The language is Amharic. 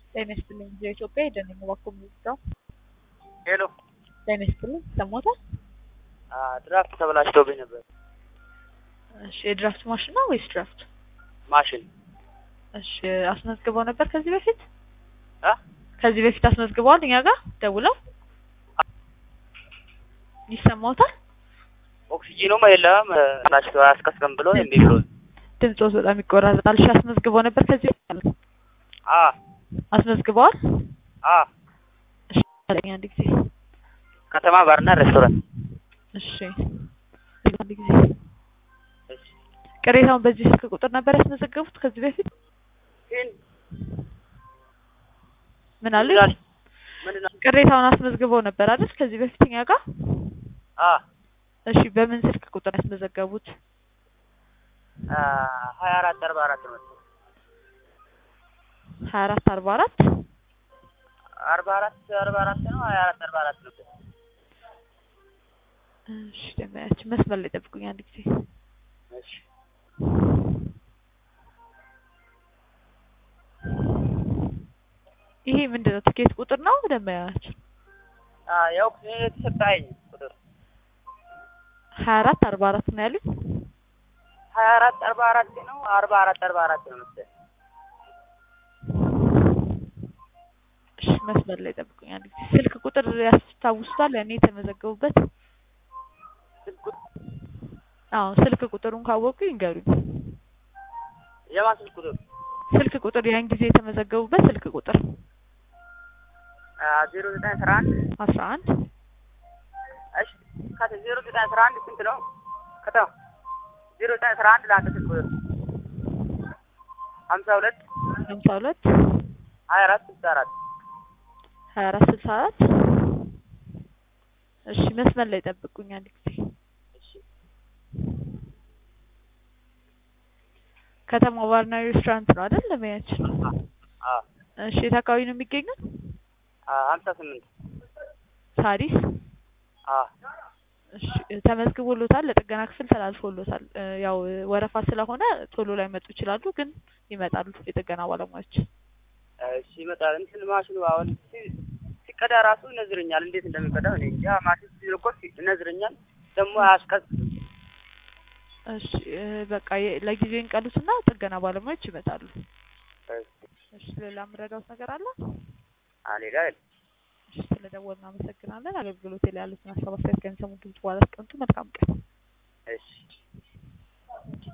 ጤና ይስጥልኝ የኢትዮጵያ የደን ዋኮም ነው። ሄሎ ጤና ይስጥልኝ ሰሞታል። ድራፍት ተበላሽቶብኝ ነበር። እሺ የድራፍት ማሽን ነው ወይስ ድራፍት ማሽን? እሺ አስመዝግበው ነበር ከዚህ በፊት? ከዚህ በፊት አስመዝግበዋል እኛ ጋር ደውለው? ይሰማዎታል? ኦክሲጂኑም የለም ታሽቶ አያስቀስቅም ብሎ እንዴ ብሎ ድምጾት በጣም ይቆራረጣል። እሺ አስመዝግበው ነበር ከዚህ በፊት? አስመዝግበዋል? እሺ አለኝ አንድ ጊዜ ከተማ ባርና ሬስቶራንት። እሺ አንድ ጊዜ ቅሬታውን በዚህ ስልክ ቁጥር ነበር ያስመዘገቡት ከዚህ በፊት? ምን አለ? ቅሬታውን አስመዝግበው ነበር አይደል ከዚህ በፊት እኛ ጋር? እሺ በምን ስልክ ቁጥር ያስመዘገቡት? 2444 ነው። 2444 44 ነው 2444 ነው። እሺ ደማያች መስመር ላይ ጠብቁኝ አንድ ጊዜ። እሺ ይሄ ምንድነው ትኬት ቁጥር ነው ደማያች? ያው የተሰጣኝ ቁጥር 2444 ነው ያሉት? 2444 ነው 4444 ነው መሰለኝ። እሺ መስመር ላይ ጠብቁኝ አንድ ጊዜ። ስልክ ቁጥር ያስታውሱታል እኔ የተመዘገቡበት? ስልክ ቁጥሩን ካወቁ ይንገሩኝ። የማን ስልክ ቁጥር? ስልክ ቁጥር ያን ጊዜ የተመዘገቡበት ስልክ ቁጥር 0911 እሺ 0911 ስንት ነው? ከተማ 0911 ለአንተ ስልክ ቁጥር 52 24 64 እሺ መስመር ላይ ጠብቁኝ አንድ ጊዜ። ከተማ ባርና ሬስቶራንት ነው አይደል ለማያችን? እሺ የት አካባቢ ነው የሚገኘው? 58 ሳሪስ። እሺ ተመዝግቦሎታል፣ ለጥገና ክፍል ተላልፎሎታል። ያው ወረፋ ስለሆነ ቶሎ ላይ መጡ ይችላሉ፣ ግን ይመጣሉ የጥገና ባለሙያዎች። እሺ ይመጣል። እንትን ማሽኑ አሁን ሲቀዳ ራሱ ይነዝረኛል። እንዴት እንደሚቀዳው እኔ እንጃ። ማሽኑ ሲልኮስ ይነዝረኛል ደግሞ አያስቀዝም። እሺ በቃ ለጊዜው እንቀሉትና ጥገና ባለሙያዎች ይመጣሉ። እሺ ሌላ ምረዳው ነገር አለ? ሌላ የለም። እሺ ስለደወልን አመሰግናለን። አገልግሎት ላይ ያሉትን ሀሳብ አስተያየት ከሚሰሙ ድምጽ በኋላ አስቀምጡ። መልካም ቀን። እሺ